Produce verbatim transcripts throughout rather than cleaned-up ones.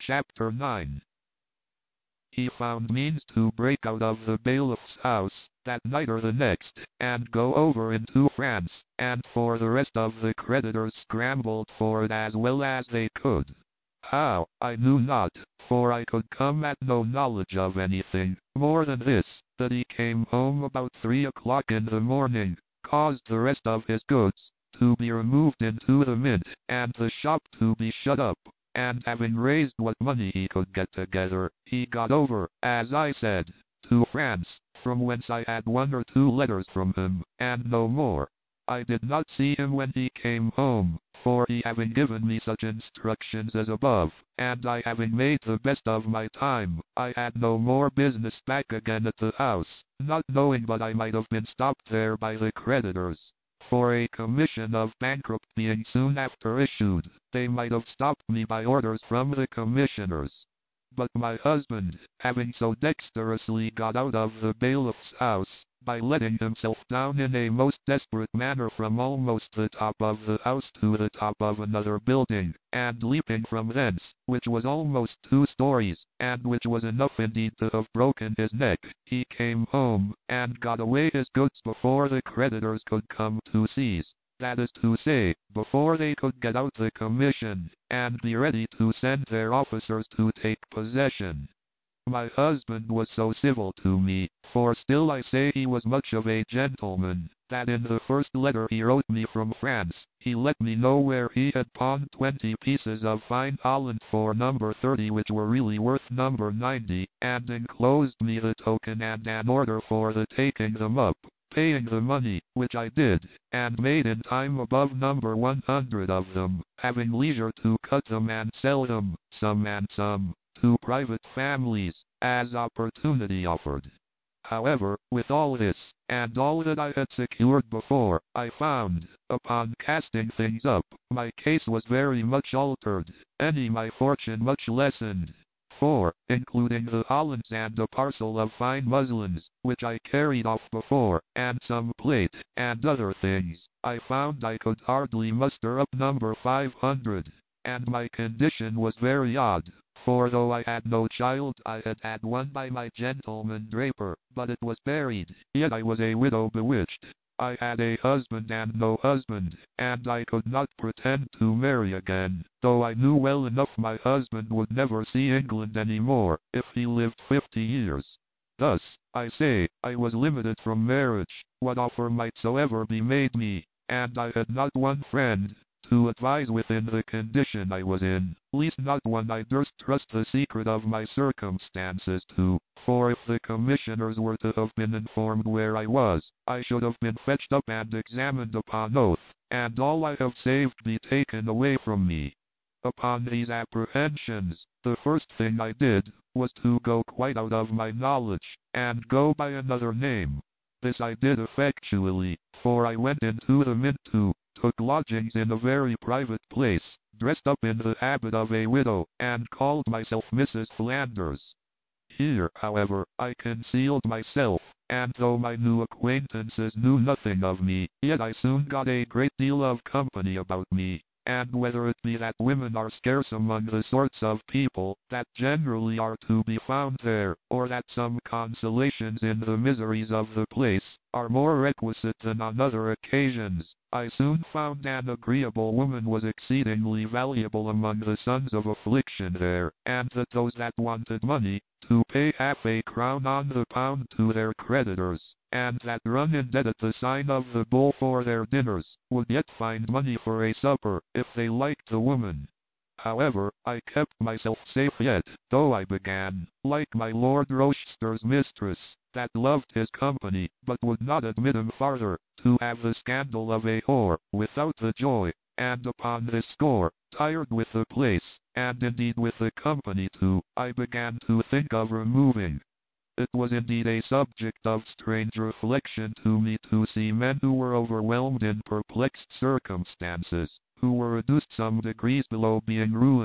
Chapter nine. He found means to break out of the bailiff's house that night or the next, and go over into France, and for the rest of the creditors scrambled for it as well as they could. How, I knew not, for I could come at no knowledge of anything more than this, that he came home about three o'clock in the morning, caused the rest of his goods to be removed into the mint, and the shop to be shut up, and having raised what money he could get together, he got over, as I said, to France, from whence I had one or two letters from him, and no more. I did not see him when he came home, for he having given me such instructions as above, and I having made the best of my time, I had no more business back again at the house, not knowing but I might have been stopped there by the creditors. For a commission of bankrupt being soon after issued, they might have stopped me by orders from the commissioners. But my husband, having so dexterously got out of the bailiff's house, by letting himself down in a most desperate manner from almost the top of the house to the top of another building, and leaping from thence, which was almost two stories, and which was enough indeed to have broken his neck, he came home, and got away his goods before the creditors could come to seize. That is to say, before they could get out the commission, and be ready to send their officers to take possession. My husband was so civil to me, for still I say he was much of a gentleman, that in the first letter he wrote me from France, he let me know where he had pawned twenty pieces of fine Holland for number thirty which were really worth number ninety, and enclosed me the token and an order for the taking them up, paying the money, which I did, and made in time above number one hundred of them, having leisure to cut them and sell them, some and some, to private families, as opportunity offered. However, with all this, and all that I had secured before, I found, upon casting things up, my case was very much altered, any my fortune much lessened. For, including the Hollands and a parcel of fine muslins, which I carried off before, and some plate, and other things, I found I could hardly muster up number five hundred, and my condition was very odd. For though I had no child, I had had one by my gentleman draper, but it was buried, yet I was a widow bewitched. I had a husband and no husband, and I could not pretend to marry again, though I knew well enough my husband would never see England any more, if he lived fifty years. Thus, I say, I was limited from marriage, what offer might soever be made me, and I had not one friend to advise within the condition I was in, least not one I durst trust the secret of my circumstances to, for if the commissioners were to have been informed where I was, I should have been fetched up and examined upon oath, and all I have saved be taken away from me. Upon these apprehensions, the first thing I did, was to go quite out of my knowledge, and go by another name. This I did effectually, for I went into the mint to took lodgings in a very private place, dressed up in the habit of a widow, and called myself Missus Flanders. Here, however, I concealed myself, and though my new acquaintances knew nothing of me, yet I soon got a great deal of company about me, and whether it be that women are scarce among the sorts of people that generally are to be found there, or that some consolations in the miseries of the place are more requisite than on other occasions, I soon found an agreeable woman was exceedingly valuable among the sons of affliction there, and that those that wanted money, to pay half a crown on the pound to their creditors, and that run in debt at the sign of the bull for their dinners, would yet find money for a supper, if they liked the woman. However, I kept myself safe yet, though I began, like my Lord Rochester's mistress, that loved his company, but would not admit him farther, to have the scandal of a whore, without the joy, and upon this score, tired with the place, and indeed with the company too, I began to think of removing. It was indeed a subject of strange reflection to me to see men who were overwhelmed in perplexed circumstances, who were reduced some degrees below being ruined,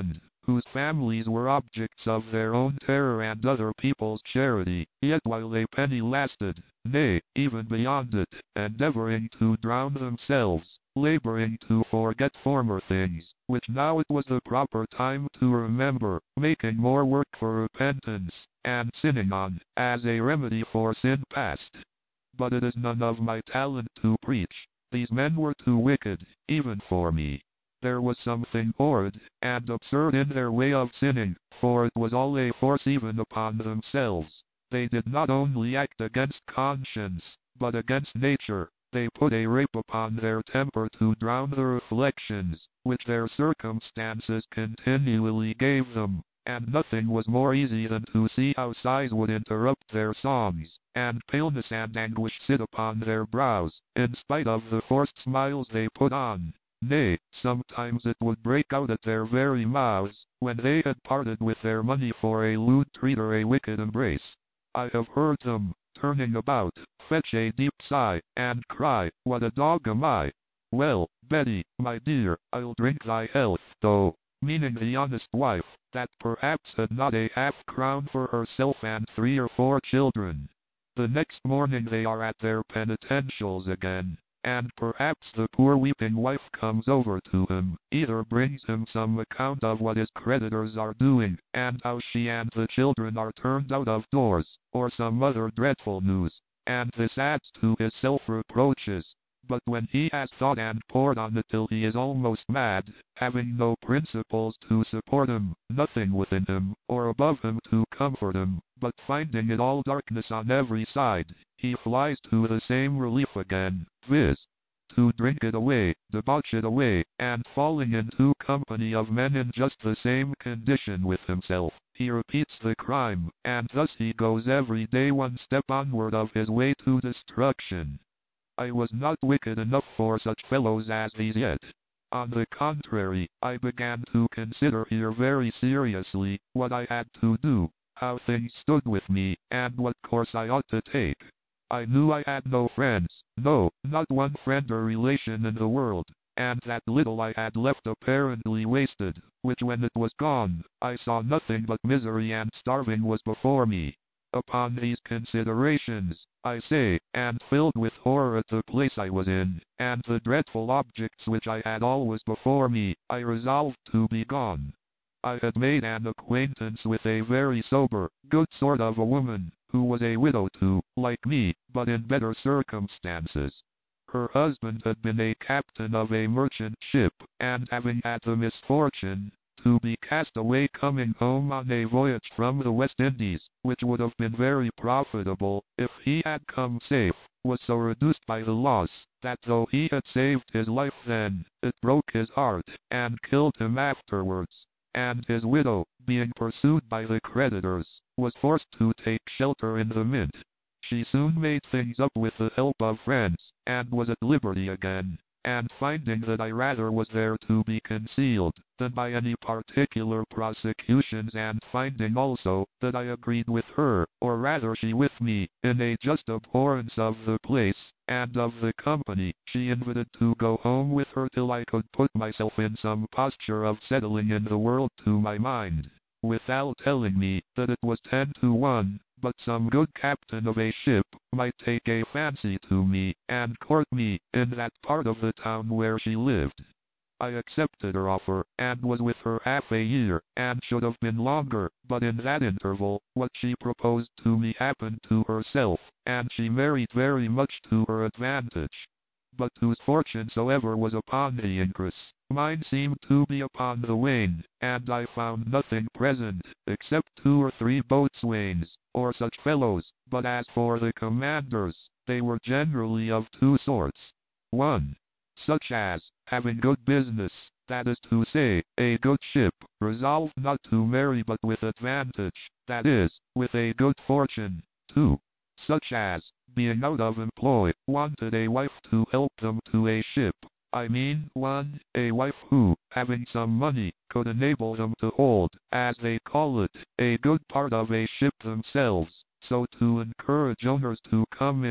whose families were objects of their own terror and other people's charity, yet while a penny lasted, nay, even beyond it, endeavoring to drown themselves, laboring to forget former things, which now it was the proper time to remember, making more work for repentance, and sinning on, as a remedy for sin past. But it is none of my talent to preach. These men were too wicked, even for me. There was something horrid and absurd in their way of sinning, for it was all a force even upon themselves. They did not only act against conscience, but against nature. They put a rape upon their temper to drown the reflections, which their circumstances continually gave them, and nothing was more easy than to see how sighs would interrupt their songs, and paleness and anguish sit upon their brows, in spite of the forced smiles they put on. Nay, sometimes it would break out at their very mouths, when they had parted with their money for a lewd treat or a wicked embrace. I have heard them, turning about, fetch a deep sigh, and cry, "What a dog am I! Well, Betty, my dear, I'll drink thy health, though," meaning the honest wife, that perhaps had not a half-crown for herself and three or four children. The next morning they are at their penitentials again, and perhaps the poor weeping wife comes over to him, either brings him some account of what his creditors are doing, and how she and the children are turned out of doors, or some other dreadful news, and this adds to his self-reproaches. But when he has thought and pored on it till he is almost mad, having no principles to support him, nothing within him, or above him to comfort him, but finding it all darkness on every side, he flies to the same relief again, viz. to drink it away, debauch it away, and falling into company of men in just the same condition with himself, he repeats the crime, and thus he goes every day one step onward of his way to destruction. I was not wicked enough for such fellows as these yet. On the contrary, I began to consider here very seriously what I had to do, how things stood with me, and what course I ought to take. I knew I had no friends, no, not one friend or relation in the world, and that little I had left apparently wasted, which when it was gone, I saw nothing but misery and starving was before me. Upon these considerations, I say, and filled with horror at the place I was in, and the dreadful objects which I had always before me, I resolved to be gone. I had made an acquaintance with a very sober, good sort of a woman, who was a widow too, like me, but in better circumstances. Her husband had been a captain of a merchant ship, and having had the misfortune to be cast away coming home on a voyage from the West Indies, which would have been very profitable if he had come safe, was so reduced by the loss, that though he had saved his life then, it broke his heart, and killed him afterwards, and his widow, being pursued by the creditors, was forced to take shelter in the Mint. She soon made things up with the help of friends, and was at liberty again, and finding that I rather was there to be concealed than by any particular prosecutions, and finding also that I agreed with her, or rather she with me, in a just abhorrence of the place, and of the company, she invited to go home with her till I could put myself in some posture of settling in the world to my mind, without telling me that it was ten to one, but some good captain of a ship might take a fancy to me, and court me, in that part of the town where she lived. I accepted her offer, and was with her half a year, and should have been longer, but in that interval, what she proposed to me happened to herself, and she married very much to her advantage. But whose fortune soever was upon the increase, mine seemed to be upon the wane, and I found nothing present, except two or three boatswains, or such fellows, but as for the commanders, they were generally of two sorts. One, such as, having good business, that is to say, a good ship, resolved not to marry but with advantage, that is, with a good fortune. Two, such as, being out of employ, wanted a wife to help them to a ship. I mean, one, a wife who, having some money, could enable them to hold, as they call it, a good part of a ship themselves, so to encourage owners to come in.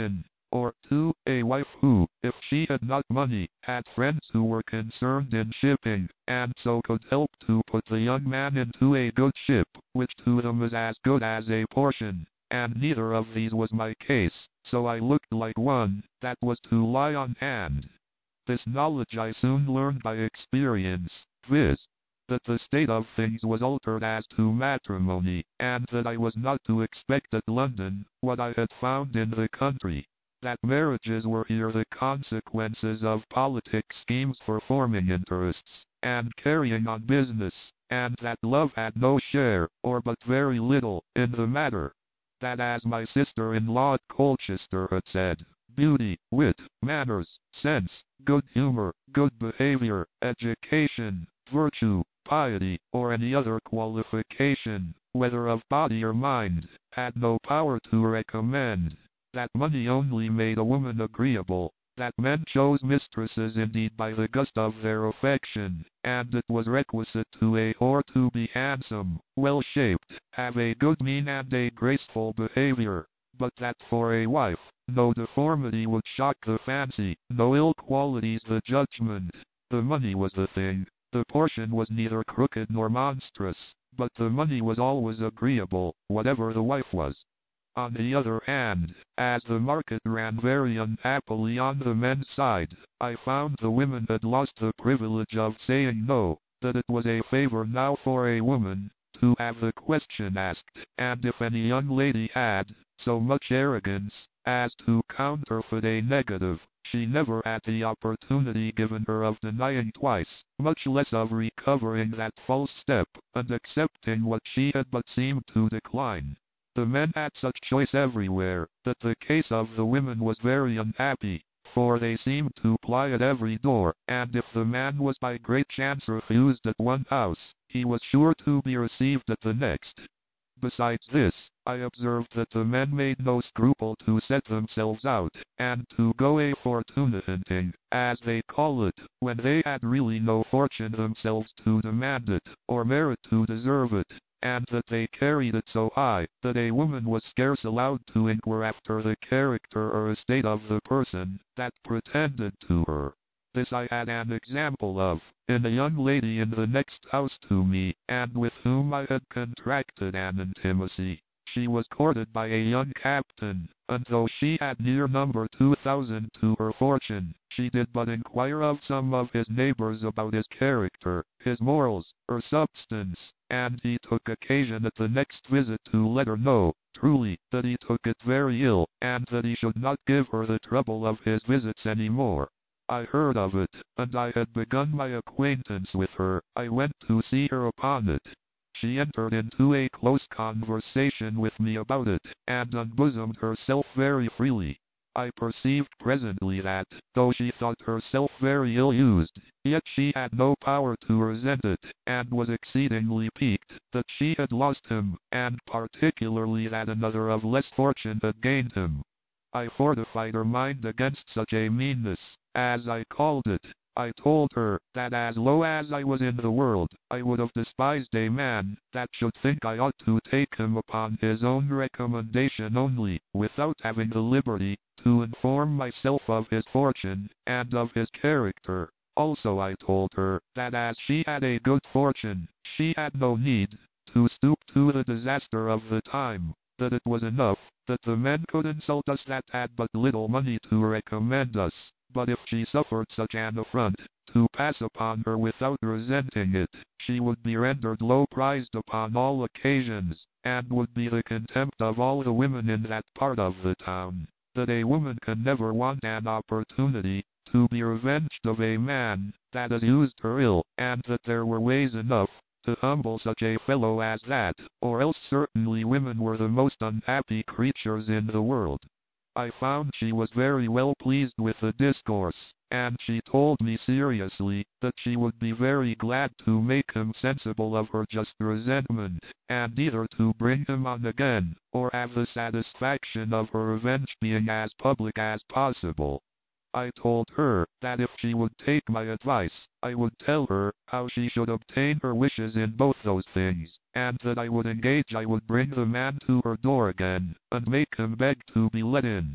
or two, a wife who, if she had not money, had friends who were concerned in shipping, and so could help to put the young man into a good ship, which to them is as good as a portion. And neither of these was my case, so I looked like one that was to lie on hand. This knowledge I soon learned by experience, viz., that the state of things was altered as to matrimony, and that I was not to expect at London what I had found in the country. That marriages were here the consequences of politic schemes for forming interests, and carrying on business, and that love had no share, or but very little, in the matter. That, as my sister-in-law at Colchester had said, beauty, wit, manners, sense, good humor, good behavior, education, virtue, piety, or any other qualification, whether of body or mind, had no power to recommend. That money only made a woman agreeable. That men chose mistresses indeed by the gust of their affection, and it was requisite to a whore to be handsome, well-shaped, have a good mien and a graceful behavior, but that for a wife, no deformity would shock the fancy, no ill qualities the judgment. The money was the thing. The portion was neither crooked nor monstrous, but the money was always agreeable, whatever the wife was. On the other hand, as the market ran very unhappily on the men's side, I found the women had lost the privilege of saying no, that it was a favor now for a woman to have the question asked, and if any young lady had so much arrogance as to counterfeit a negative, she never had the opportunity given her of denying twice, much less of recovering that false step, and accepting what she had but seemed to decline. The men had such choice everywhere, that the case of the women was very unhappy, for they seemed to ply at every door, and if the man was by great chance refused at one house, he was sure to be received at the next. Besides this, I observed that the men made no scruple to set themselves out, and to go a fortuna hunting, as they call it, when they had really no fortune themselves to demand it, or merit to deserve it, and that they carried it so high, that a woman was scarce allowed to inquire after the character or estate of the person that pretended to her. This I had an example of, in a young lady in the next house to me, and with whom I had contracted an intimacy. She was courted by a young captain, and though she had near number two thousand to her fortune, she did but inquire of some of his neighbors about his character, his morals, or substance, and he took occasion at the next visit to let her know, truly, that he took it very ill, and that he should not give her the trouble of his visits any more. I heard of it, and I had begun my acquaintance with her. I went to see her upon it. She entered into a close conversation with me about it, and unbosomed herself very freely. I perceived presently that, though she thought herself very ill-used, yet she had no power to resent it, and was exceedingly piqued that she had lost him, and particularly that another of less fortune had gained him. I fortified her mind against such a meanness, as I called it. I told her, that as low as I was in the world, I would have despised a man that should think I ought to take him upon his own recommendation only, without having the liberty to inform myself of his fortune, and of his character. Also I told her, that as she had a good fortune, she had no need to stoop to the disaster of the time, that it was enough that the men could insult us that had but little money to recommend us, but if she suffered such an affront to pass upon her without resenting it, she would be rendered low prized upon all occasions, and would be the contempt of all the women in that part of the town. That a woman can never want an opportunity to be revenged of a man that has used her ill, and that there were ways enough to humble such a fellow as that, or else certainly women were the most unhappy creatures in the world. I found she was very well pleased with the discourse, and she told me seriously that she would be very glad to make him sensible of her just resentment, and either to bring him on again, or have the satisfaction of her revenge being as public as possible. I told her that if she would take my advice, I would tell her how she should obtain her wishes in both those things, and that I would engage I would bring the man to her door again, and make him beg to be let in.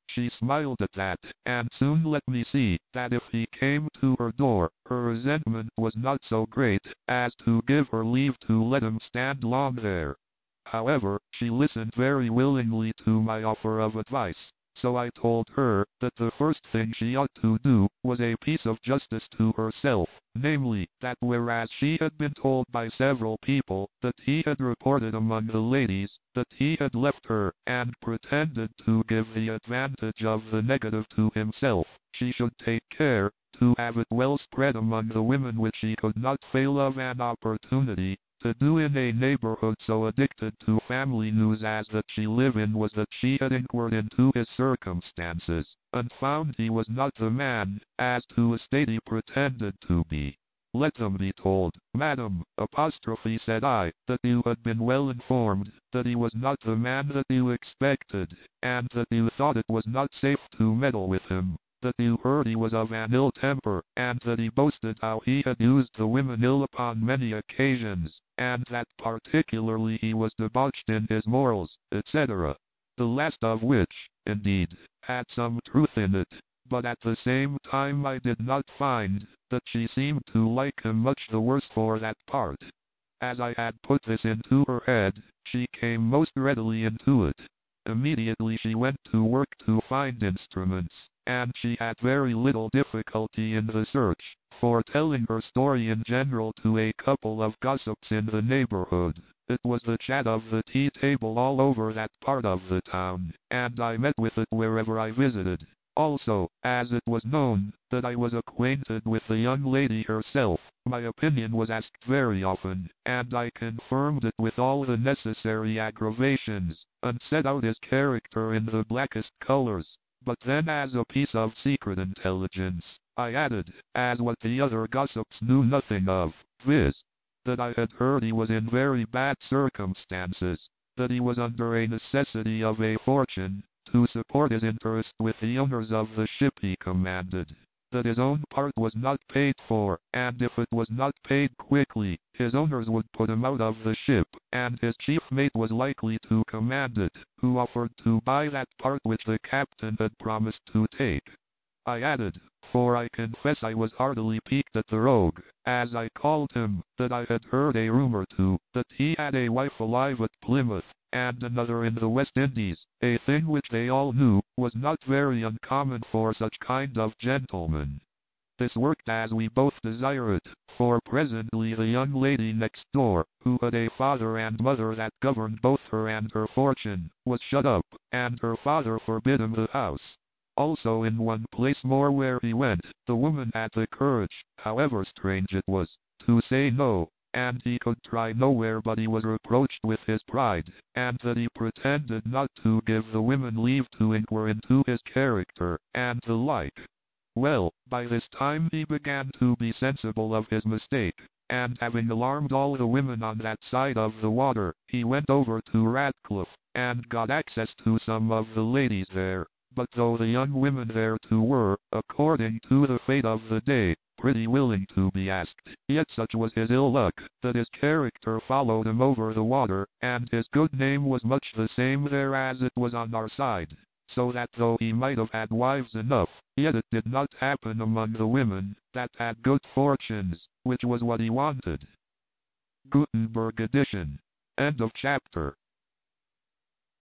She smiled at that, and soon let me see that if he came to her door, her resentment was not so great as to give her leave to let him stand long there. However, she listened very willingly to my offer of advice, so I told her that the first thing she ought to do was a piece of justice to herself, namely, that whereas she had been told by several people that he had reported among the ladies that he had left her, and pretended to give the advantage of the negative to himself, she should take care to have it well spread among the women which she could not fail of an opportunity to do in a neighborhood so addicted to family news as that she lived in, was that she had inquired into his circumstances, and found he was not the man, as to a state he pretended to be. Let them be told, madam, apostrophe said I, that you had been well informed, that he was not the man that you expected, and that you thought it was not safe to meddle with him, that you heard he was of an ill temper, and that he boasted how he had used the women ill upon many occasions, and that particularly he was debauched in his morals, et cetera. The last of which, indeed, had some truth in it, but at the same time I did not find that she seemed to like him much the worse for that part. As I had put this into her head, she came most readily into it. Immediately she went to work to find instruments, and she had very little difficulty in the search, for telling her story in general to a couple of gossips in the neighborhood, it was the chat of the tea table all over that part of the town, and I met with it wherever I visited. Also, as it was known that I was acquainted with the young lady herself, my opinion was asked very often, and I confirmed it with all the necessary aggravations, and set out his character in the blackest colors. But then, as a piece of secret intelligence, I added, as what the other gossips knew nothing of, viz., that I had heard he was in very bad circumstances, that he was under a necessity of a fortune to support his interest with the owners of the ship he commanded, that his own part was not paid for, and if it was not paid quickly, his owners would put him out of the ship, and his chief mate was likely to command it, who offered to buy that part which the captain had promised to take. I added, for I confess I was heartily piqued at the rogue, as I called him, that I had heard a rumor too, that he had a wife alive at Plymouth, and another in the West Indies, a thing which they all knew was not very uncommon for such kind of gentlemen. This worked as we both desired, for presently the young lady next door, who had a father and mother that governed both her and her fortune, was shut up, and her father forbid him the house. Also in one place more where he went, the woman had the courage, however strange it was, to say no, and he could try nowhere but he was reproached with his pride, and that he pretended not to give the women leave to inquire into his character, and the like. Well, by this time he began to be sensible of his mistake, and having alarmed all the women on that side of the water, he went over to Ratcliffe, and got access to some of the ladies there. But though the young women there too were, according to the fate of the day, pretty willing to be asked, yet such was his ill luck, that his character followed him over the water, and his good name was much the same there as it was on our side, so that though he might have had wives enough, yet it did not happen among the women that had good fortunes, which was what he wanted. Gutenberg edition. End of chapter.